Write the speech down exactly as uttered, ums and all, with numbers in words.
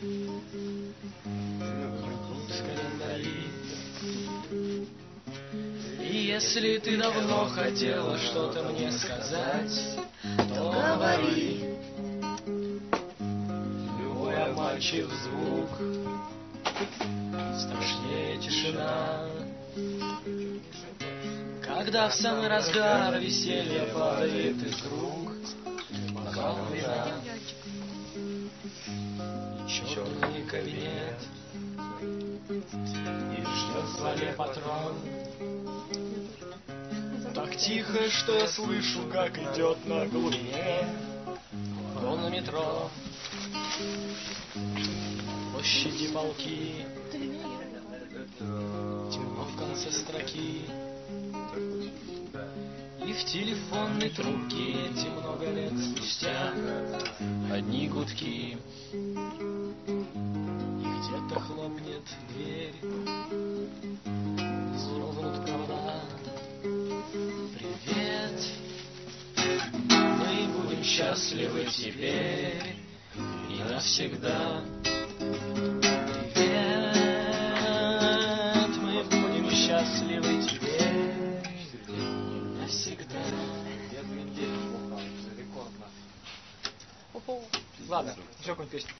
с календари. И если ты давно хотела что-то мне сказать, то говори. Любой обманчив звук страшнее тишина. Когда в самый разгар веселья падает из рук бокал вина, черный кабинет и ждет в звоне патрон. Так тихо, что я слышу, как идет на глубине вагон метро. Площади полки, темно в конце строки, и в телефонной трубке эти много лет спустя одни гудки. И где-то хлопнет дверь, согнут провода. Привет, мы будем счастливы теперь и навсегда. Привет, мы будем счастливы теперь и навсегда. Ладно, еще какую-нибудь песню.